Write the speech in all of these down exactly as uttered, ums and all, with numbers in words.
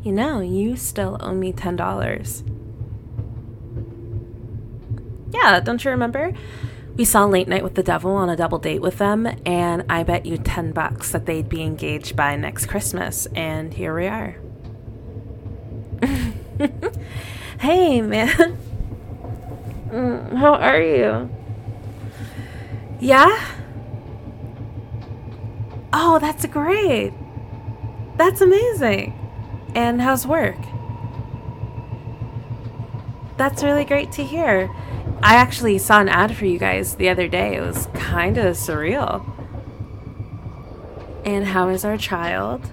You know, you still owe me ten dollars. Yeah, don't you remember? We saw Late Night with the Devil on a double date with them, and I bet you ten bucks that they'd be engaged by next Christmas, and here we are. Hey, man. Mm, how are you? Yeah? Oh, that's great. That's amazing. And how's work? That's really great to hear. I actually saw an ad for you guys the other day. It was kind of surreal. And how is our child?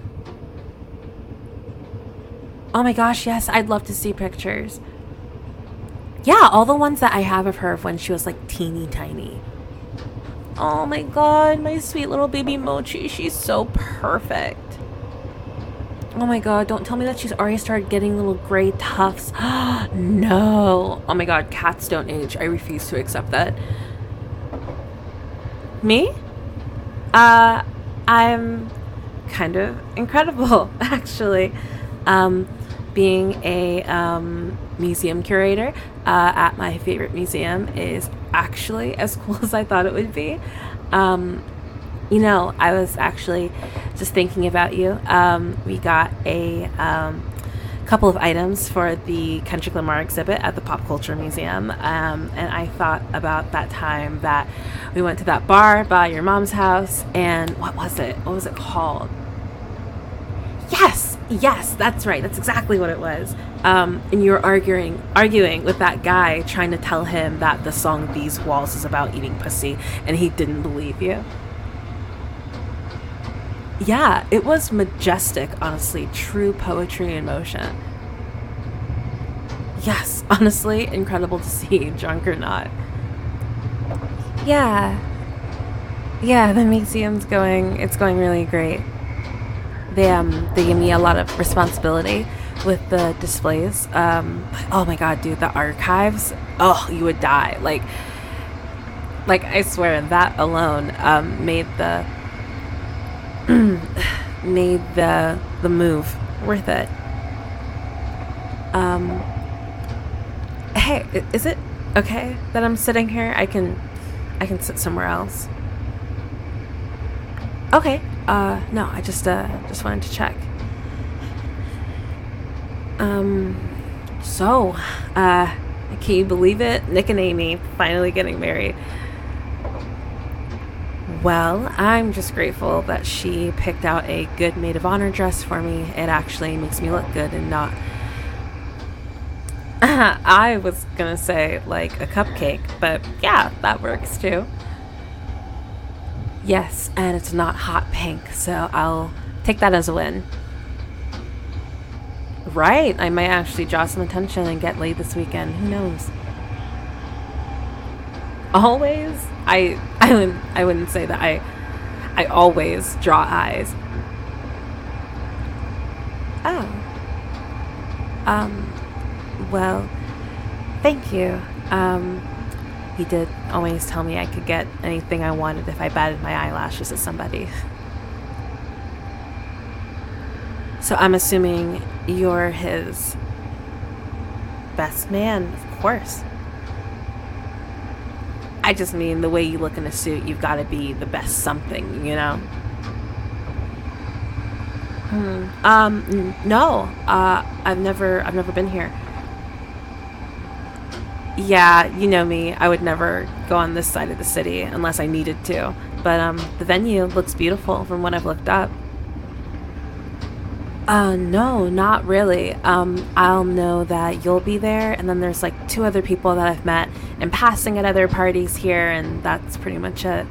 Oh my gosh, yes, I'd love to see pictures. Yeah, all the ones that I have of her of when she was like teeny tiny. Oh my god, my sweet little baby Mochi, she's so perfect. Oh my god, don't tell me that she's already started getting little gray tufts. No. Oh my god, cats don't age. I refuse to accept that. Me? Uh, I'm kind of incredible, actually. Um, being a um, museum curator uh, at my favorite museum is actually as cool as I thought it would be. Um, you know, I was actually just thinking about you. Um, we got a um, couple of items for the Kendrick Lamar exhibit at the Pop Culture Museum, um, and I thought about that time that we went to that bar by your mom's house, and what was it? What was it called? Yes, yes, that's right. That's exactly what it was. Um, and you were arguing, arguing with that guy, trying to tell him that the song "These Walls" is about eating pussy, and he didn't believe you. Yeah, it was majestic, honestly. True poetry in motion. Yes, honestly, incredible to see, drunk or not. Yeah, yeah, the museum's going. It's going really great. They um they give me a lot of responsibility with the displays. Um, oh my god, dude, the archives. Oh, you would die. Like, like I swear that alone um made the made the the move worth it. Um, hey, is it okay that I'm sitting here? I can I can sit somewhere else. Okay. Uh, no, I just, uh, just wanted to check. Um, so, uh, can you believe it? Nick and Amy finally getting married. Well, I'm just grateful that she picked out a good maid of honor dress for me. It actually makes me look good and not... I was gonna say, like, a cupcake, but yeah, that works too. Yes, and it's not hot pink, so I'll take that as a win. Right, I might actually draw some attention and get laid this weekend. Who knows? Always? I I wouldn't I wouldn't say that. I I always draw eyes. Oh. Um well, thank you. Um He did always tell me I could get anything I wanted if I batted my eyelashes at somebody. So I'm assuming you're his best man, of course. I just mean the way you look in a suit, you've got to be the best something, you know? Hmm. Um, n- no. Uh, I've never, I've never been here. Yeah, you know me. I would never go on this side of the city unless I needed to. But um, the venue looks beautiful from what I've looked up. Uh, no, not really. Um, I'll know that you'll be there, and then there's like two other people that I've met in passing at other parties here, and that's pretty much it.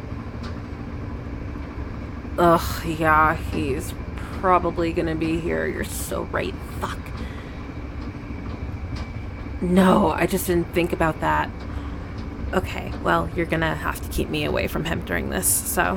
Ugh, yeah, he's probably gonna be here. You're so right. Fuck. No, I just didn't think about that. Okay, well, you're gonna have to keep me away from him during this, so...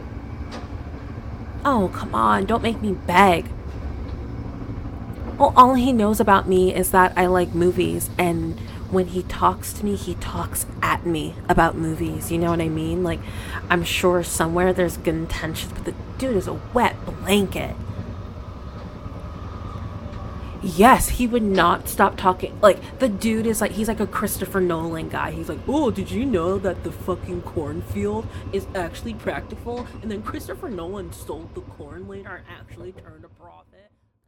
Oh, come on, don't make me beg. Well, all he knows about me is that I like movies, and when he talks to me, he talks at me about movies, you know what I mean? Like, I'm sure somewhere there's good intentions, but the dude is a wet blanket. Yes, he would not stop talking. Like, the dude is like, he's like a Christopher Nolan guy. He's like, oh, did you know that the fucking cornfield is actually practical? And then Christopher Nolan sold the corn later and actually turned a profit.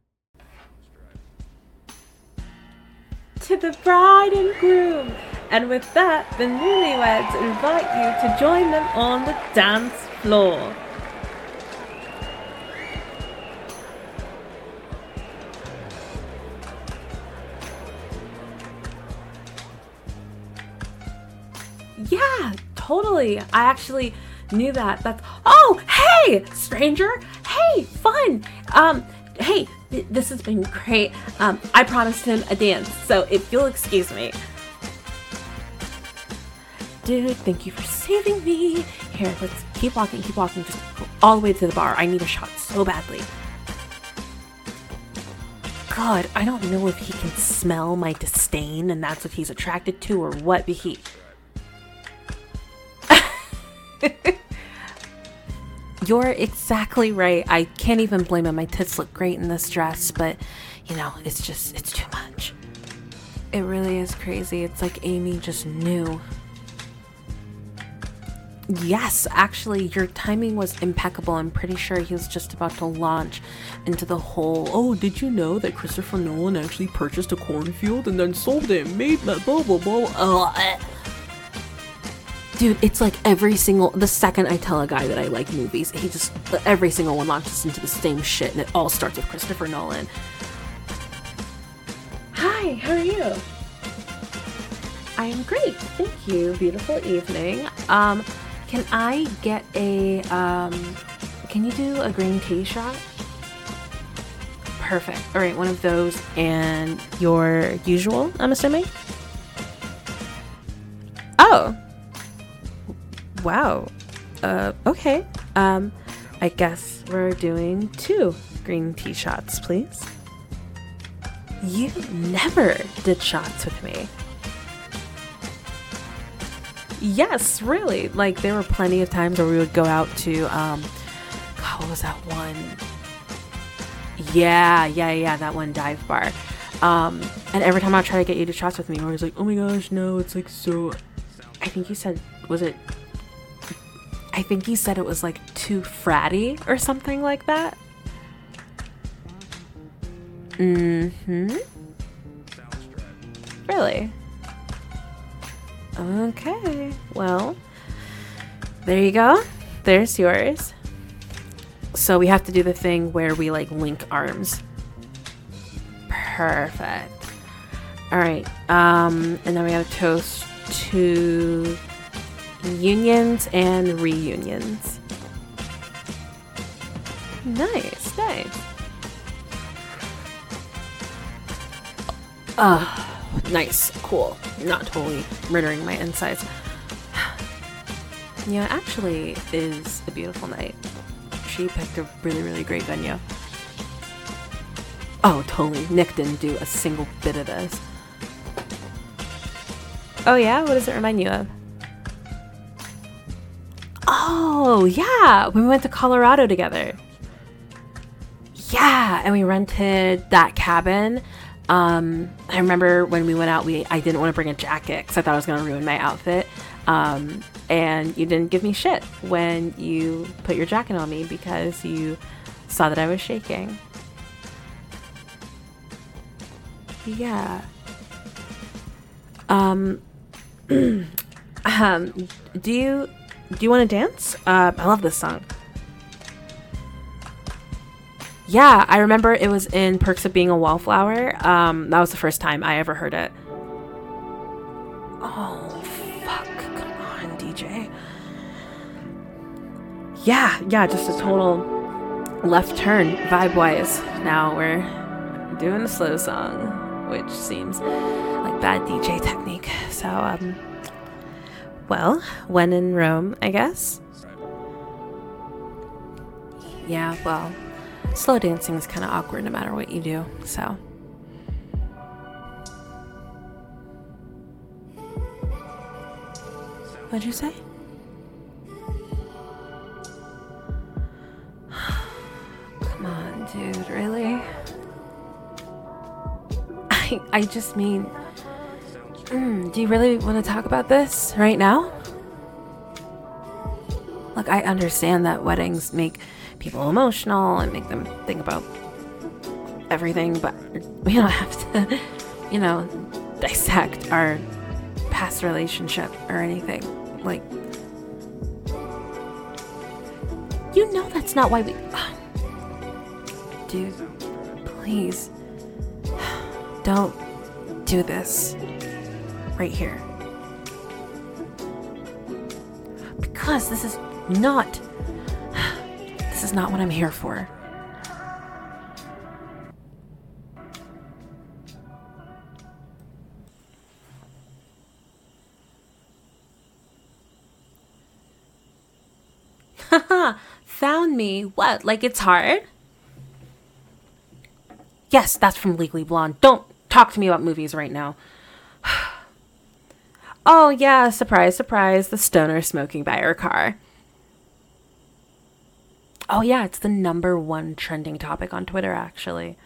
To the bride and groom. And with that, the newlyweds invite you to join them on the dance floor. Yeah, totally. I actually knew that. That's, oh, hey, stranger. Hey, fun. Um, hey, th- this has been great. Um, I promised him a dance, so if you'll excuse me. Dude, thank you for saving me. Here, let's keep walking, keep walking. Just go all the way to the bar. I need a shot so badly. God, I don't know if he can smell my disdain and that's what he's attracted to or what, but he... You're exactly right. I can't even blame him. My tits look great in this dress, but, you know, it's just, it's too much. It really is crazy. It's like Amy just knew. Yes, actually, your timing was impeccable. I'm pretty sure he was just about to launch into the whole, oh, did you know that Christopher Nolan actually purchased a cornfield and then sold it, made that, blah, blah, blah. Uh, Dude, it's like every single, the second I tell a guy that I like movies, he just, every single one launches into the same shit, and it all starts with Christopher Nolan. Hi, how are you? I am great, thank you. Beautiful evening. Um, can I get a, um, can you do a green tea shot? Perfect. All right, one of those, and your usual, I'm assuming? Oh. Wow. Uh, okay. Um, I guess we're doing two green tea shots, please. You never did shots with me. Yes, really. Like, there were plenty of times where we would go out to, um, God, what was that one? Yeah, yeah, yeah, that one dive bar. Um, and every time I would try to get you to shots with me, I was like, oh my gosh, no, it's like so, I think you said, was it, I think you said it was like too fratty or something like that. Mm-hmm. Really? Okay. Well, there you go. There's yours. So we have to do the thing where we like link arms. Perfect. All right. Um, and then we have to toast to unions and reunions. Nice, nice. Uh, nice, cool. Not totally murdering my insides. Yeah, actually is a beautiful night. She picked a really, really great venue. Oh, totally. Nick didn't do a single bit of this. Oh yeah? What does it remind you of? Oh, yeah, when we went to Colorado together. Yeah, and we rented that cabin. Um, I remember when we went out, we I didn't want to bring a jacket because I thought I was going to ruin my outfit. Um, and you didn't give me shit when you put your jacket on me because you saw that I was shaking. Yeah. Um, um, do you... Do you want to dance? Uh, I love this song. Yeah, I remember it was in Perks of Being a Wallflower. Um, that was the first time I ever heard it. Oh, fuck. Come on, D J. Yeah, yeah, just a total left turn vibe-wise. Now we're doing a slow song, which seems like bad D J technique. So, um... well, when in Rome, I guess. Yeah, well, slow dancing is kind of awkward no matter what you do, so. What'd you say? Come on, dude, really? I, I just mean, mm, do you really want to talk about this right now? Look, I understand that weddings make people emotional and make them think about everything, but we don't have to, you know, dissect our past relationship or anything. Like, you know that's not why we... Dude, please, don't do this right here. Because this is not... This is not what I'm here for. Haha, found me. What, like it's hard? Yes, that's from Legally Blonde. Don't talk to me about movies right now. Oh yeah, surprise, surprise, the stoner smoking by her car. Oh yeah, it's the number one trending topic on Twitter, actually.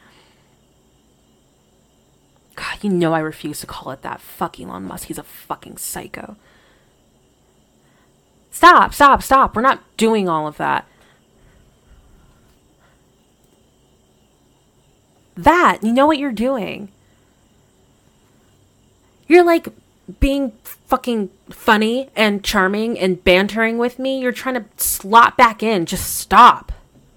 God, you know I refuse to call it that. Fuck Elon Musk, he's a fucking psycho. Stop, stop, stop. We're not doing all of that. That, you know what you're doing? You're like being fucking funny and charming and bantering with me. You're trying to slot back in. Just stop.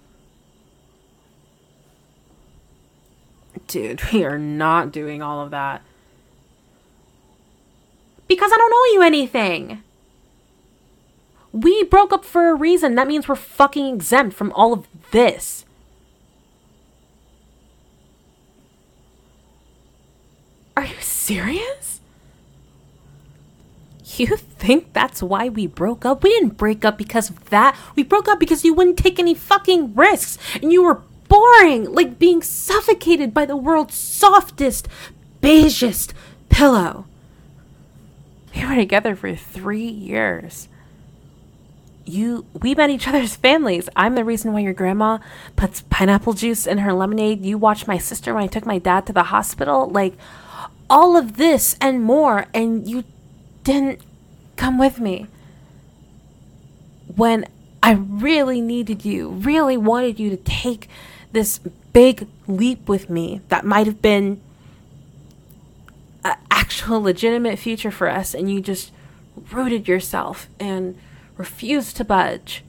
Dude, we are not doing all of that. Because I don't owe you anything. We broke up for a reason. That means we're fucking exempt from all of this. Are you serious? You think that's why we broke up? We didn't break up because of that. We broke up because you wouldn't take any fucking risks. And you were boring. Like being suffocated by the world's softest, beigest pillow. We were together for three years. You, we met each other's families. I'm the reason why your grandma puts pineapple juice in her lemonade. You watched my sister when I took my dad to the hospital. Like, all of this and more, and you didn't come with me. When I really needed you, really wanted you to take this big leap with me that might have been an actual legitimate future for us, and you just rooted yourself and refused to budge.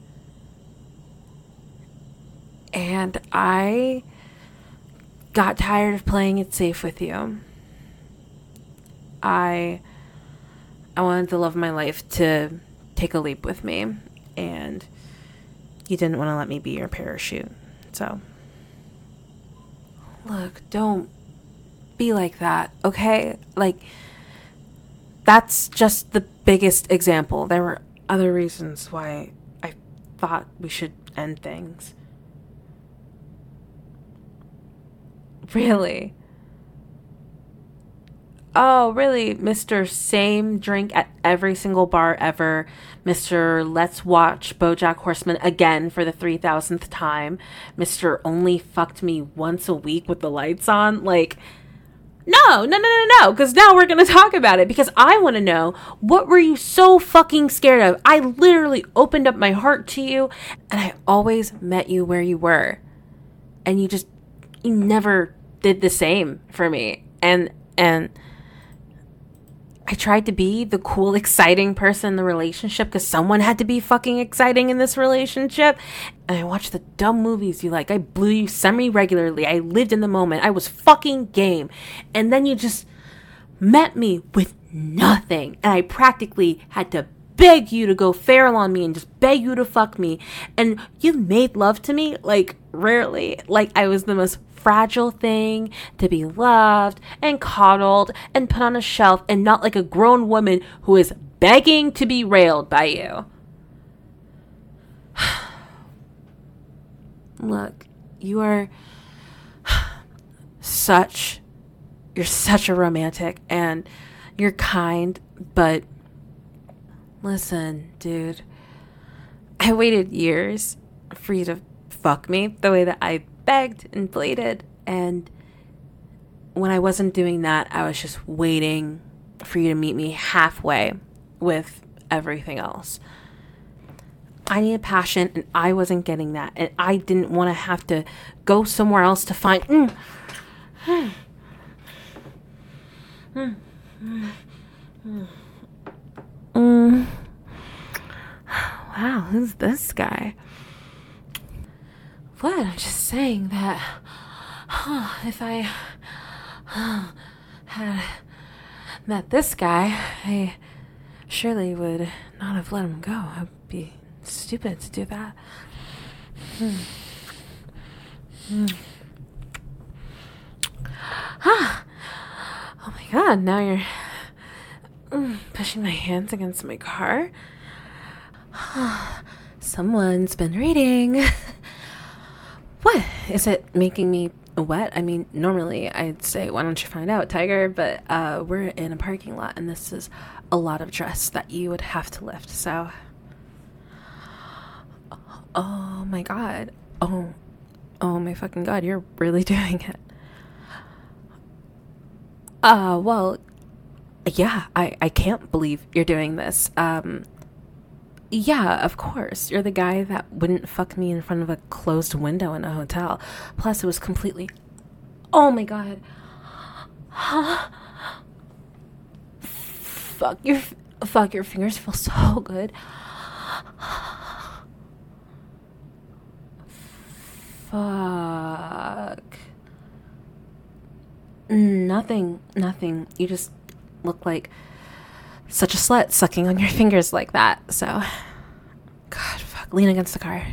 And I got tired of playing it safe with you. I I wanted the love of my life to take a leap with me, and you didn't want to let me be your parachute. So, look, don't be like that, okay? Like, that's just the biggest example. There were other reasons why I thought we should end things. Really? Oh, really, Mister Same drink at every single bar ever. Mister Let's watch BoJack Horseman again for the three thousandth time. Mister Only fucked me once a week with the lights on. Like, no, no, no, no, no, because now we're going to talk about it, because I want to know, what were you so fucking scared of? I literally opened up my heart to you, and I always met you where you were. And you just, you never did the same for me. And, and... I tried to be the cool, exciting person in the relationship because someone had to be fucking exciting in this relationship. And I watched the dumb movies you like. I blew you semi-regularly. I lived in the moment. I was fucking game. And then you just met me with nothing. And I practically had to beg you to go feral on me and just beg you to fuck me. And you made love to me, like, rarely. Like, I was the most fragile thing to be loved and coddled and put on a shelf, and not like a grown woman who is begging to be railed by you. Look, you are such, you're such a romantic, and you're kind, but listen, dude, I waited years for you to fuck me the way that I begged and pleaded, and when I wasn't doing that, I was just waiting for you to meet me halfway with everything else. I needed passion, and I wasn't getting that. And I didn't want to have to go somewhere else to find... Mm. Mm. Mm. Mm. Mm. Wow, who's this guy? What? I'm just saying that huh, if I huh, had met this guy, I surely would not have let him go. I'd be stupid to do that. Hmm. Hmm. Ah. Oh my god, now you're mm, pushing my hands against my car. Someone's been reading. What? Is it making me wet? I mean, normally I'd say, why don't you find out, Tiger? But uh, we're in a parking lot, and this is a lot of dress that you would have to lift, so... Oh my god. Oh. Oh my fucking god, you're really doing it. Uh, well, yeah, I, I can't believe you're doing this. Um, yeah, of course. You're the guy that wouldn't fuck me in front of a closed window in a hotel. Plus, it was completely... Oh my god. Huh? Fuck, your, fuck, your fingers feel so good. Fuck. Nothing, nothing. You just look like such a slut sucking on your fingers like that. So, God, fuck. Lean against the car.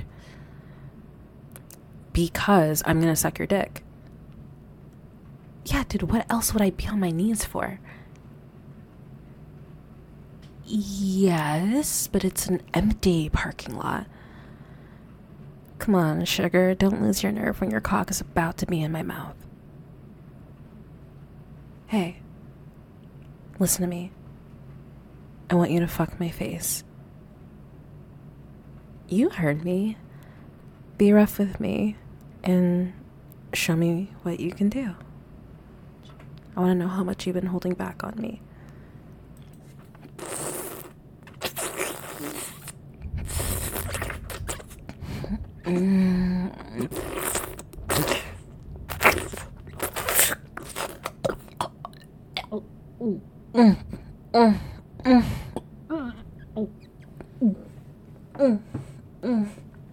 Because I'm gonna suck your dick. Yeah, dude, what else would I be on my knees for? Yes, but it's an empty parking lot. Come on, sugar, don't lose your nerve when your cock is about to be in my mouth. Hey, listen to me. I want you to fuck my face. You heard me. Be rough with me and show me what you can do. I want to know how much you've been holding back on me. Mm. Mm. Mm. Mm. Mm. Mm.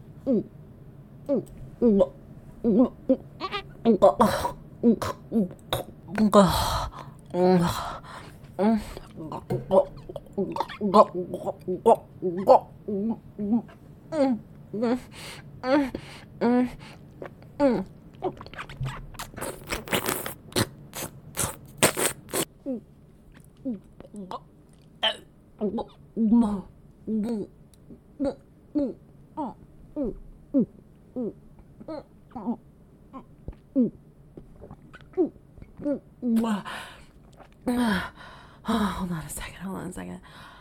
Oh, hold on a second, hold on a second.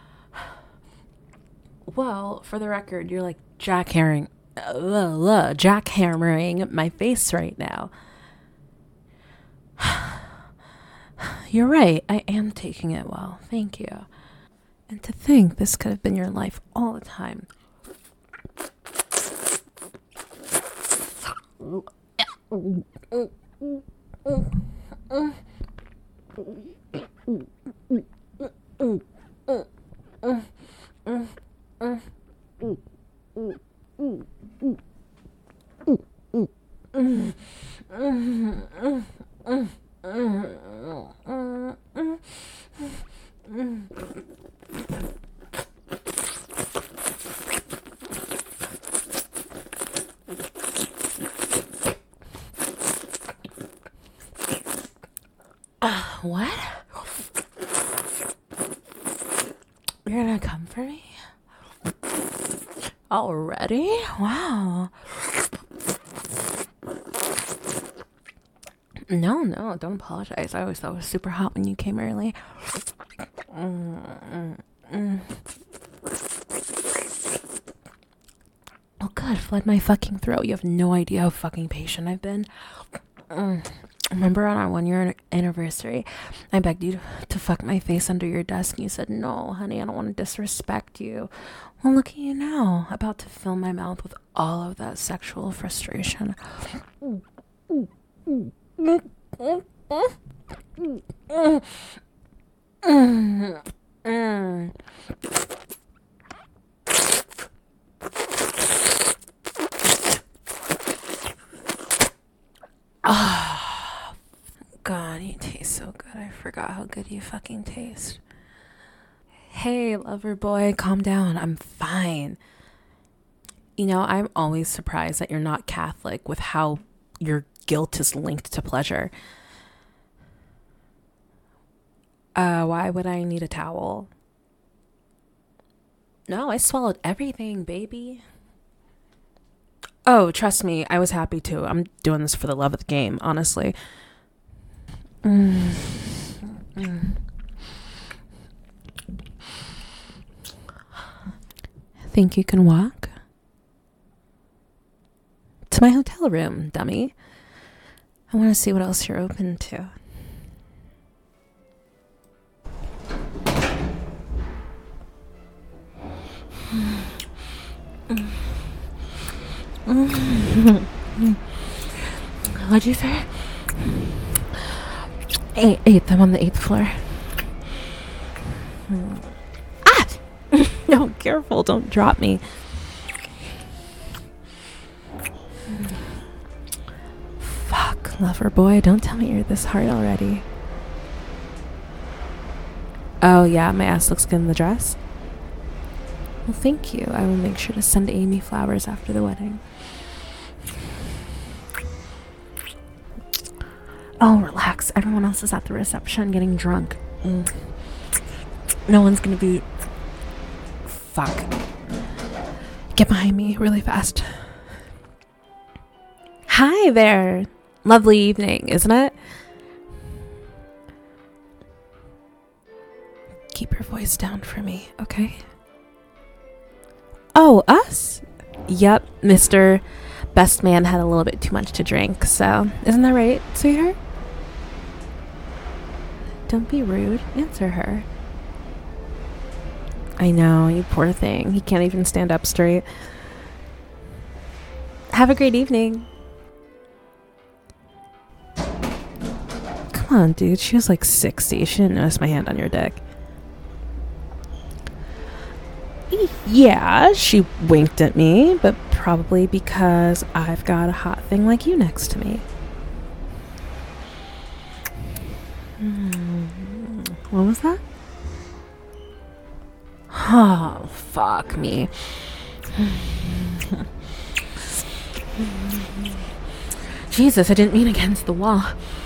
Well, for the record, you're like jackhammering, uh, uh, jackhammering my face right now. You're right, I am taking it well, thank you. And to think this could have been your life all the time. What? You're gonna come for me? Already? Wow. No, no, don't apologize. I always thought it was super hot when you came early. Mm, mm, mm. Oh, good. Flood my fucking throat. You have no idea how fucking patient I've been. Mm. Remember on our one year anniversary, I begged you to fuck my face under your desk and you said, no, honey, I don't want to disrespect you. Well, look at you now, about to fill my mouth with all of that sexual frustration. Ah. God, you taste so good. I forgot how good you fucking taste. Hey, lover boy, calm down. I'm fine. You know, I'm always surprised that you're not Catholic with how your guilt is linked to pleasure. Uh, why would I need a towel? No, I swallowed everything, baby. Oh, trust me, I was happy too. I'm doing this for the love of the game, honestly. Mm. Mm. Think you can walk? To my hotel room, dummy. I want to see what else you're open to. What'd you say? Eight, eighth. I'm on the eighth floor. Ah! No, careful. Don't drop me. Fuck, lover boy. Don't tell me you're this hard already. Oh, yeah. My ass looks good in the dress. Well, thank you. I will make sure to send Amy flowers after the wedding. Oh, relax. Everyone else is at the reception getting drunk. Mm. No one's gonna be... Fuck. Get behind me really fast. Hi there. Lovely evening, isn't it? Keep your voice down for me, okay? Oh, us? Yep, Mister Best Man had a little bit too much to drink, so isn't that right, sweetheart? Don't be rude. Answer her. I know, you poor thing. He can't even stand up straight. Have a great evening. Come on, dude. She was like sixty. She didn't notice my hand on your dick. Yeah, she winked at me, but probably because I've got a hot thing like you next to me. Hmm. What was that? Oh, fuck me. Jesus, I didn't mean against the wall.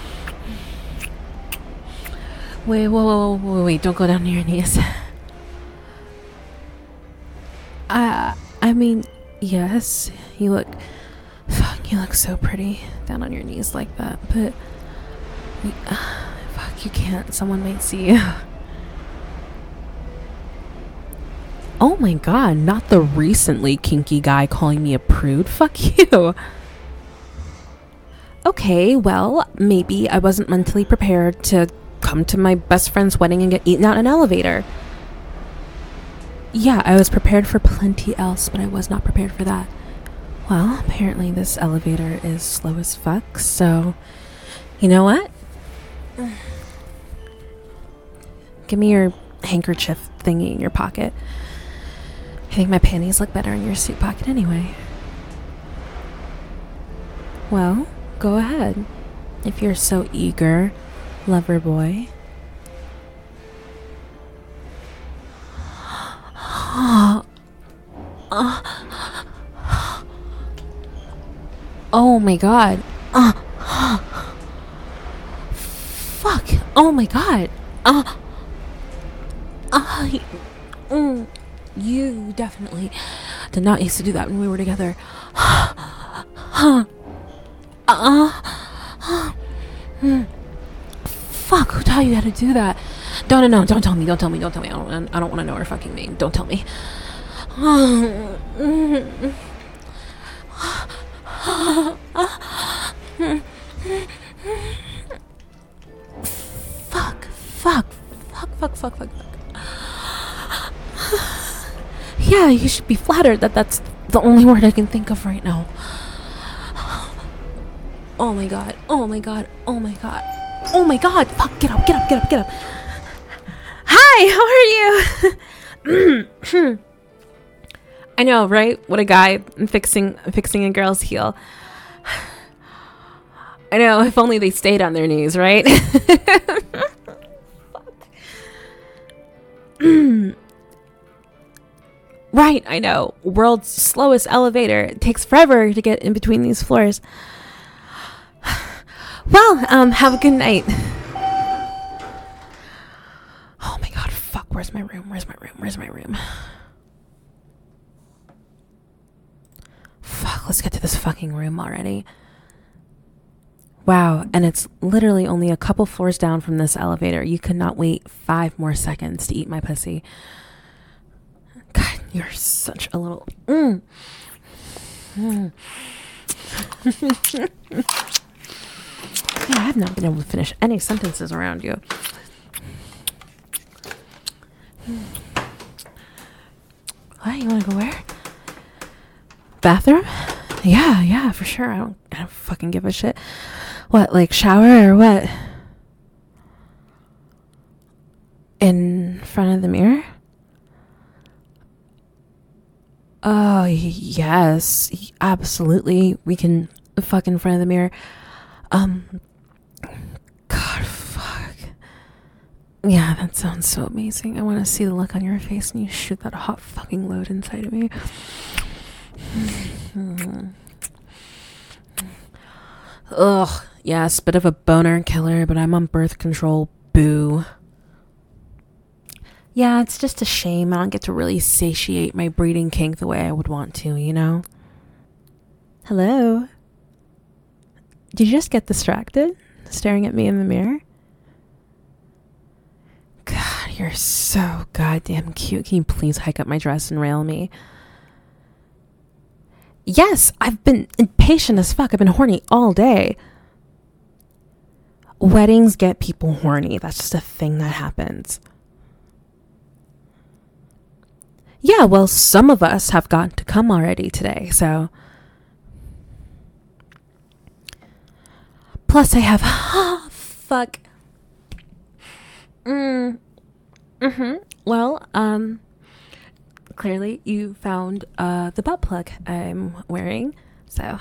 Wait, whoa, whoa, whoa, wait, wait, don't go down to your knees. Uh, I mean, yes, you look, fuck, you look so pretty down on your knees like that, but, uh, fuck, you can't, someone might see you. Oh my god, not the recently kinky guy calling me a prude, fuck you. Okay, well, maybe I wasn't mentally prepared to come to my best friend's wedding and get eaten out in an elevator. Yeah, I was prepared for plenty else, but I was not prepared for that. Well, apparently this elevator is slow as fuck, so... You know what? Give me your handkerchief thingy in your pocket. I think my panties look better in your suit pocket anyway. Well, go ahead. If you're so eager, lover boy. Oh my god. Uh, fuck. Oh my god. Uh, uh, mm, you definitely did not used to do that when we were together. uh, uh, fuck, who taught you how to do that? No, no, no, don't tell me, don't tell me, don't tell me. I don't, I don't want to know her fucking name. Don't tell me. fuck, fuck, fuck, fuck, fuck, fuck. Yeah, you should be flattered that that's the only word I can think of right now. Oh my god, oh my god, oh my god, oh my god, fuck, get up, get up, get up, get up. Hi, how are you? I know, right? What a guy fixing fixing a girl's heel. I know, if only they stayed on their knees, right? Right, I know. World's slowest elevator. It takes forever to get in between these floors. Well, um, have a good night. Oh my god, fuck, where's my room? Where's my room? Where's my room? Fuck, let's get to this fucking room already. Wow, and it's literally only a couple floors down from this elevator. You could not wait five more seconds to eat my pussy. God, you're such a little... Mm. Mm. Yeah, I have not been able to finish any sentences around you. What? You want to go where? Bathroom? Yeah, yeah, for sure. I don't, I don't fucking give a shit. What, like shower or what? In front of the mirror? Oh, yes, absolutely. We can fuck in front of the mirror. Um, God, fuck. Yeah, that sounds so amazing. I want to see the look on your face when you shoot that hot fucking load inside of me. Ugh, yes, bit of a boner killer, but I'm on birth control. Boo. Yeah, it's just a shame I don't get to really satiate my breeding kink the way I would want to, you know? Hello? Did you just get distracted? Staring at me in the mirror? God, you're so goddamn cute. Can you please hike up my dress and rail me? Yes, I've been impatient as fuck. I've been horny all day. Weddings get people horny. That's just a thing that happens. Yeah, well, some of us have gotten to come already today, so... Plus I have... Oh, fuck. Mm. Mm-hmm. Well, um... clearly you found uh, the butt plug I'm wearing, so...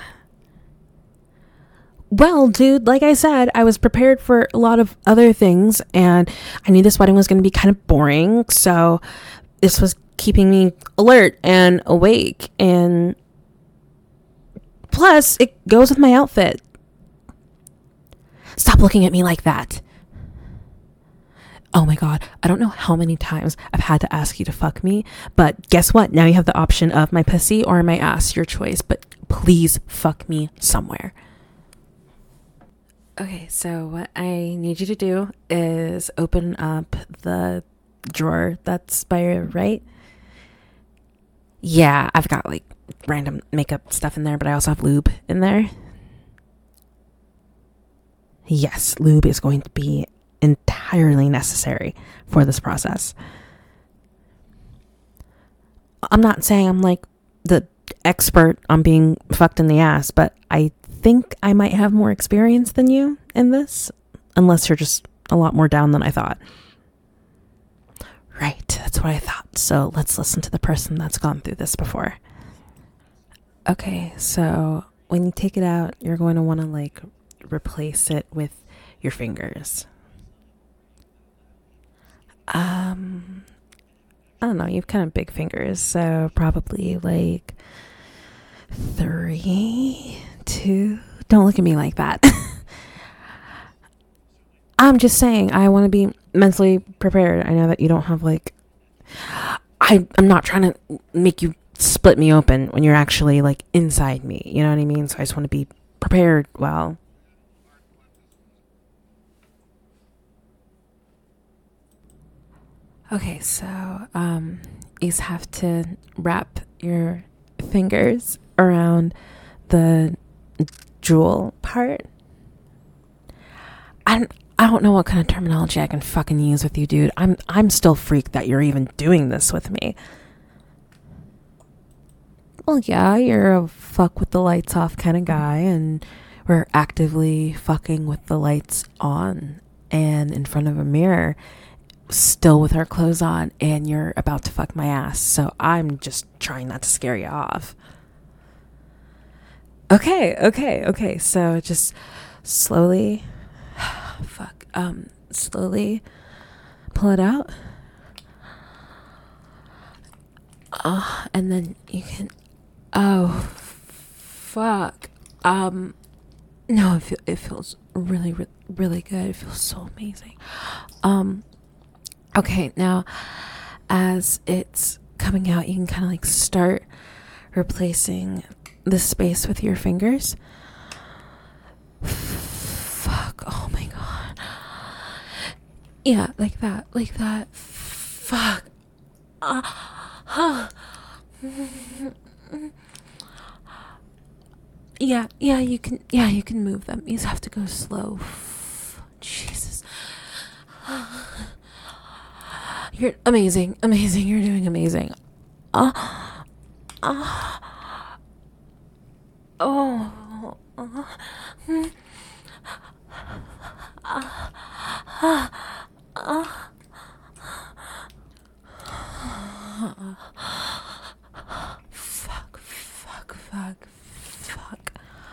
Well, dude, like I said, I was prepared for a lot of other things, and I knew this wedding was going to be kind of boring, so this was keeping me alert and awake, and plus, it goes with my outfit. Stop looking at me like that. Oh my god, I don't know how many times I've had to ask you to fuck me, but guess what? Now you have the option of my pussy or my ass, your choice, but please fuck me somewhere. Okay, so what I need you to do is open up the drawer that's by your right. Yeah, I've got like random makeup stuff in there, but I also have lube in there. Yes, lube is going to be entirely necessary for this process. I'm not saying I'm like the expert on being fucked in the ass, but I think I might have more experience than you in this, unless you're just a lot more down than I thought. Right, that's what I thought. So let's listen to the person that's gone through this before. Okay, so when you take it out, you're going to want to like replace it with your fingers. Um, I don't know, you have kind of big fingers, so probably like three, two. Don't look at me like that. I'm just saying, I want to be mentally prepared. I know that you don't have like, I, I'm not trying to make you split me open when you're actually like inside me. You know what I mean? So I just want to be prepared well. Okay, so um, you just have to wrap your fingers around the jewel part. And I don't know what kind of terminology I can fucking use with you, dude. I'm I'm still freaked that you're even doing this with me. Well, yeah, you're a fuck with the lights off kind of guy, and we're actively fucking with the lights on and in front of a mirror, still with our clothes on, and you're about to fuck my ass. So I'm just trying not to scare you off. Okay, okay, okay. So just slowly, fuck, um, slowly pull it out. Uh, and then you can, oh, fuck. Um, no, it, feel, it feels really, really, really good. It feels so amazing. Um, okay, now, as it's coming out, you can kind of like start replacing the space with your fingers. Fuck, oh my god. Yeah, like that, like that. Fuck. Uh, huh. Yeah, yeah, you can, yeah, you can move them. You just have to go slow. Jesus. You're amazing, amazing. You're doing amazing. Uh, uh, oh. Uh, uh, uh, uh, fuck, fuck, fuck, fuck.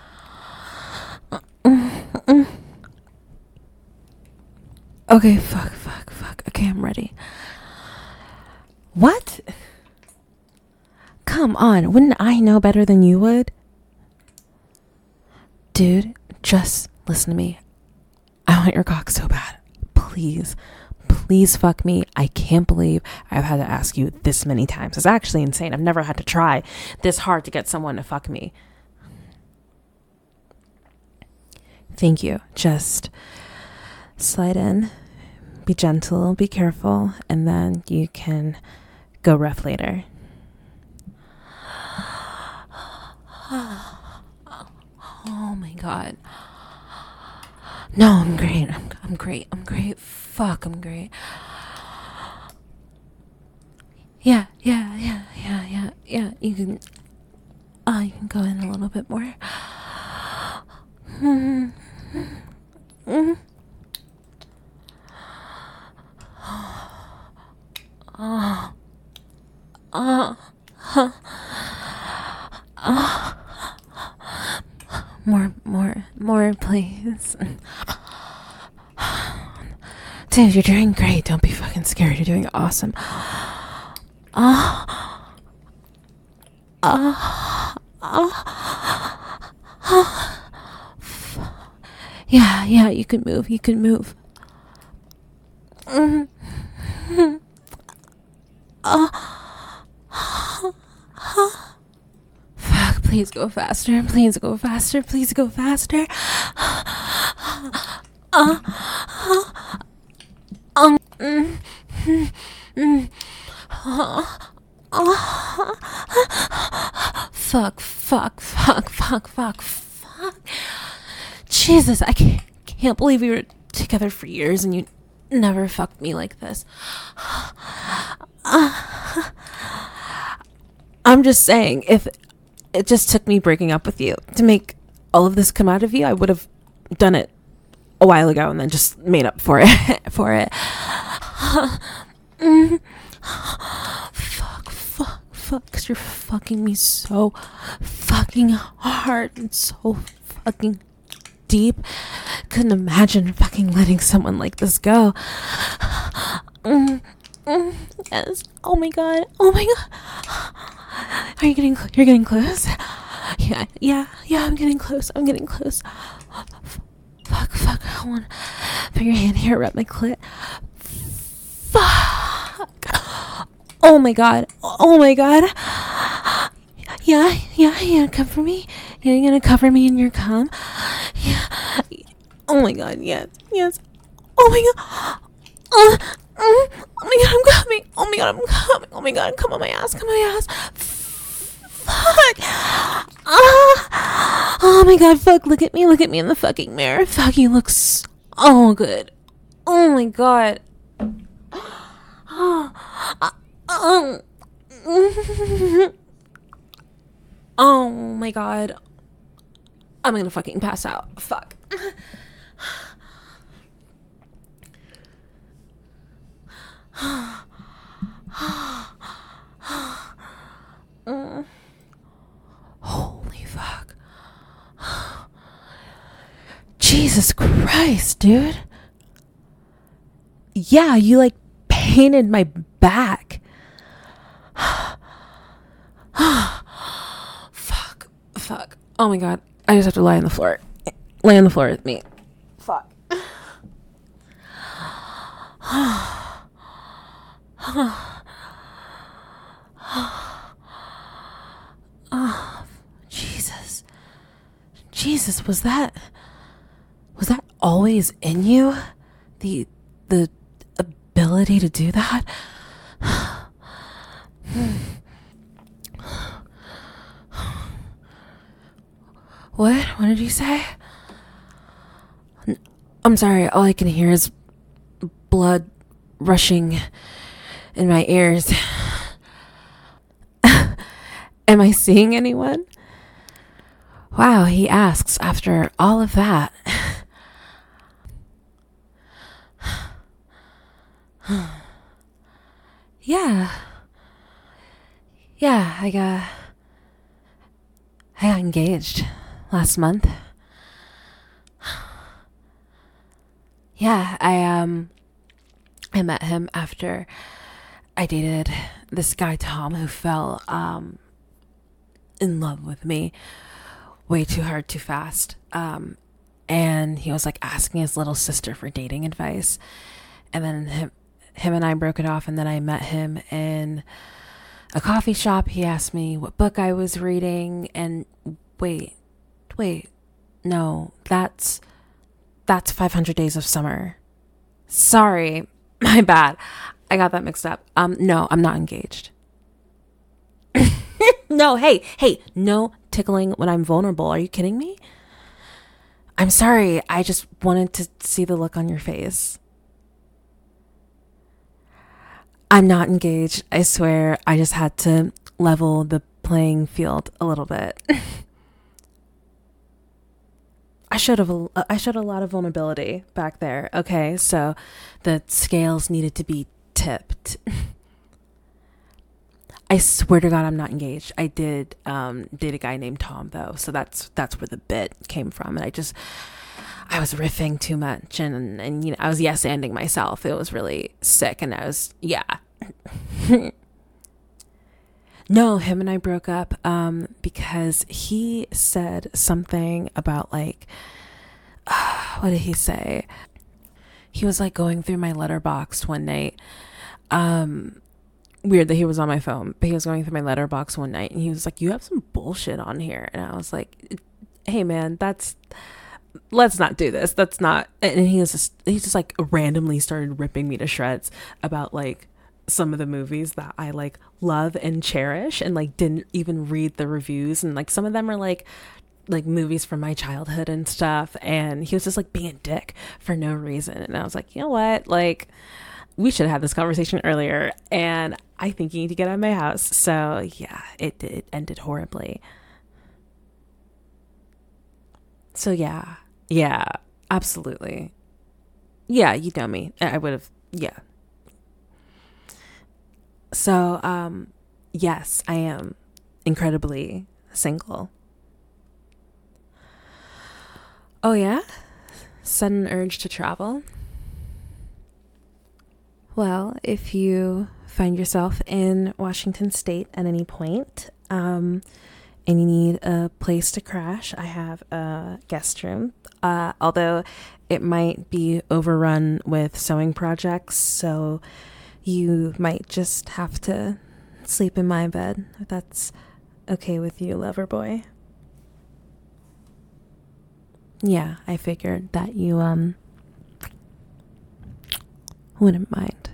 Okay, fuck, fuck, fuck. Okay, I'm ready. What? Come on, wouldn't I know better than you would? Dude, just listen to me. I want your cock so bad. Please, please fuck me. I can't believe I've had to ask you this many times. It's actually insane. I've never had to try this hard to get someone to fuck me. Thank you. Just slide in, be gentle, be careful, and then you can go rough later. Oh my god. No, I'm great. I'm, I'm great. I'm great. Fuck, I'm great. Yeah, yeah, yeah, yeah, yeah, yeah. You can, uh, you can go in a little bit more. Mm-hmm. Mm-hmm. Oh. Oh. Oh. Oh. More, more, more, please. Dude, you're doing great. Don't be fucking scared. You're doing awesome. Oh. Oh. Oh. Oh. Yeah, yeah, you can move. You can move. Mm-hmm. Oh. Fuck, please go faster. Please go faster. Please go faster. Uh, um, mm, mm, mm, uh, uh, fuck, fuck, fuck, fuck, fuck, fuck. Jesus, I can't, can't believe we were together for years and you never fucked me like this. Uh, I'm just saying, if it just took me breaking up with you to make all of this come out of you, I would have done it a while ago and then just made up for it. for it. mm. Fuck, fuck, fuck, because you're fucking me so fucking hard and so fucking deep. Couldn't imagine fucking letting someone like this go. Mm. Mm. Yes. Oh my god. Oh my god. Are you getting cl- you're getting close? Yeah, yeah, yeah, I'm getting close. I'm getting close. Fuck, fuck. I want to put your hand here, rub my clit. Fuck. Oh my god. Oh my god. Yeah, yeah, you're gonna cover me? Yeah, you're gonna cover me in your cum? Yeah. Oh my god, yes, yes. Oh my god. Uh, uh, oh my god, I'm coming. Oh my god, I'm coming. Oh my god, come on my ass, come on my ass. Fuck. Ah. Oh my god, fuck, look at me, look at me in the fucking mirror. Fuck, you look so good. Oh my god. Oh my god. I'm gonna fucking pass out. Fuck. Holy fuck. Jesus Christ, dude. Yeah, you like painted my back. Fuck. Fuck. Oh my god. I just have to lie on the floor. Lay on the floor with me. Fuck. Oh, Jesus. Jesus, was that was that always in you? The the ability to do that? What? What did you say? I'm sorry, all I can hear is blood rushing in my ears. Am I seeing anyone? Wow, he asks after all of that. Yeah. Yeah, I got I got engaged last month. Yeah, I um I met him after I dated this guy Tom who fell um in love with me way too hard too fast. Um and he was like asking his little sister for dating advice. And then him him and I broke it off, and then I met him in a coffee shop. He asked me what book I was reading, and wait, wait, no, that's that's five hundred Days of Summer. Sorry, my bad. I got that mixed up. Um, no, I'm not engaged. No, hey, hey, no tickling when I'm vulnerable. Are you kidding me? I'm sorry. I just wanted to see the look on your face. I'm not engaged. I swear. I just had to level the playing field a little bit. I showed a, I showed a lot of vulnerability back there. Okay, so the scales needed to be tipped. I swear to God, I'm not engaged. I did um, date a guy named Tom though, so that's that's where the bit came from. And I just, I was riffing too much, and and you know, I was yes anding myself. It was really sick, and I was yeah. No, him and I broke up um, because he said something about like, uh, what did he say? He was like going through my letterbox one night. Um, weird that he was on my phone, but he was going through my letterbox one night, and he was like, "You have some bullshit on here," and I was like, "Hey, man, that's." Let's not do this. That's not. And he was just, he just like randomly started ripping me to shreds about like some of the movies that I like love and cherish, and like didn't even read the reviews, and like some of them are like like movies from my childhood and stuff, and he was just like being a dick for no reason. And I was like, you know what, like we should have had this conversation earlier, and I think you need to get out of my house. So yeah, it, it ended horribly. So yeah, yeah, absolutely. Yeah, you know me. I would have, yeah. So, um, yes, I am incredibly single. Oh yeah? Sudden urge to travel? Well, if you find yourself in Washington State at any point, um, and you need a place to crash, I have a guest room. Uh, although it might be overrun with sewing projects, so you might just have to sleep in my bed, if that's okay with you, lover boy. Yeah, I figured that you um wouldn't mind.